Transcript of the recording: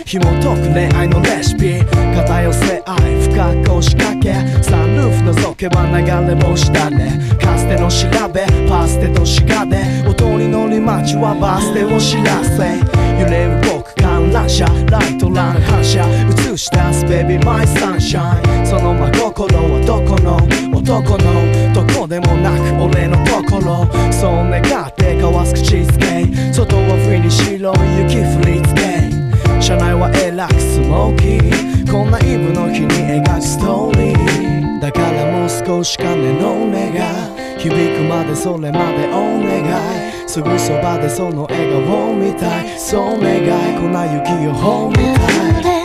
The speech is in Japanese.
紐解く恋愛のレシピ、片寄せ合い深く押しかけ、サンルーフ覗けば流れ星だね。かつての調べパステとシガで、音に乗り街はバス停を知らせ、揺れ動く観覧車、ライトラン反射映し出す Baby My Sunshine。 その真心はどこの男のどこでもなく俺のところ、そう願って交わす口づけ、外は不意に白い雪降りつけ、車内はえらくスモーキー、こんなイブの日に描くストーリー。だからもう少し金の願い、響くまでそれまでお願い、すぐそばでその笑顔を見たい、そう願い粉雪予報みたい。